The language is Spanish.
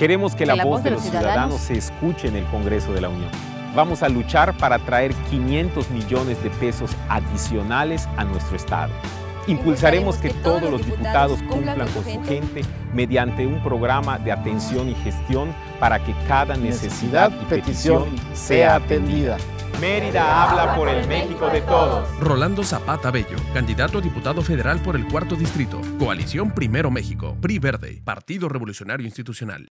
Queremos que la voz de los ciudadanos se escuche en el Congreso de la Unión. Vamos a luchar para traer 500 millones de pesos adicionales a nuestro Estado. Impulsaremos que todos los diputados cumplan con su gente mediante un programa de atención y gestión para que cada necesidad y petición sea atendida. Mérida habla por el México de todos. Rolando Zapata Bello, candidato a diputado federal por el 4º Distrito. Coalición Primero México, PRI Verde, Partido Revolucionario Institucional.